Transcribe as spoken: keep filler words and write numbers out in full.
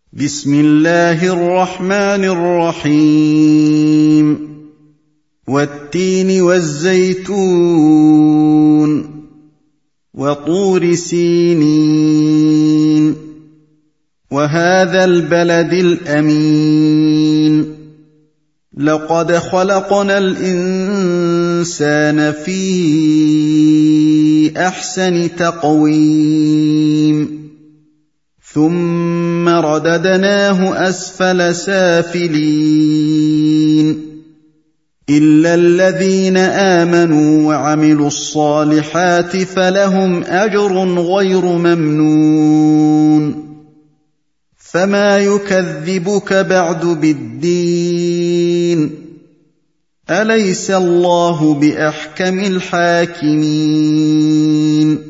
بسم الله الرحمن الرحيم والتين والزيتون وطور سينين وهذا البلد الأمين لقد خلقنا الإنسان في أحسن تقويم ثم رددناه أسفل سافلين إلا الذين آمنوا وعملوا الصالحات فلهم أجر غير ممنون فما يكذبك بعد بالدين أليس الله بأحكم الحاكمين